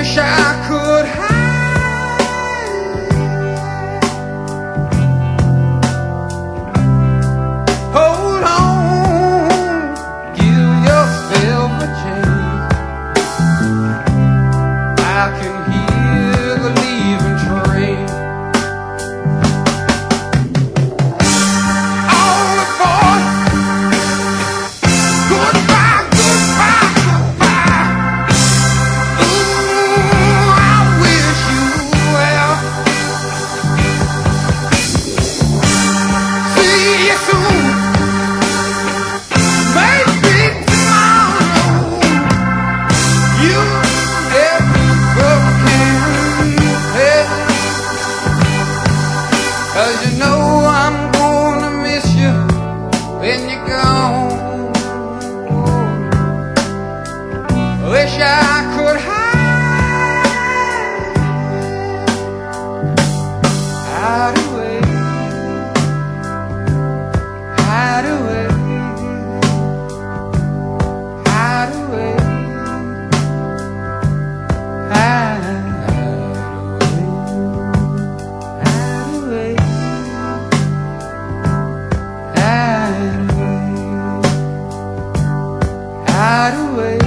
wish I could hide. Hold on, give yourself a chance. I can hear the leaving train. All aboard. Goodbye, goodbye, goodbye. Ooh, I wish you well. See you soon. Maybe tomorrow. You never can tell. 'Cause you know I'm gonna miss you when you're gone. Wish I could hide away, hide away, hide away, hide away, hide away, hide away, hide away.